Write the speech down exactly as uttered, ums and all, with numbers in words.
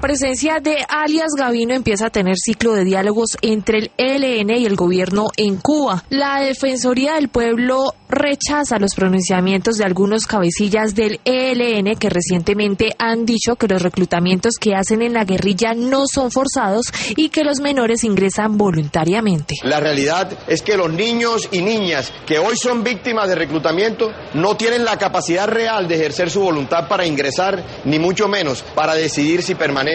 Presencia de alias Gavino empieza a tener ciclo de diálogos entre el E L N y el gobierno en Cuba. La Defensoría del Pueblo rechaza los pronunciamientos de algunos cabecillas del E L N que recientemente han dicho que los reclutamientos que hacen en la guerrilla no son forzados y que los menores ingresan voluntariamente. La realidad es que los niños y niñas que hoy son víctimas de reclutamiento no tienen la capacidad real de ejercer su voluntad para ingresar, ni mucho menos para decidir si permanecen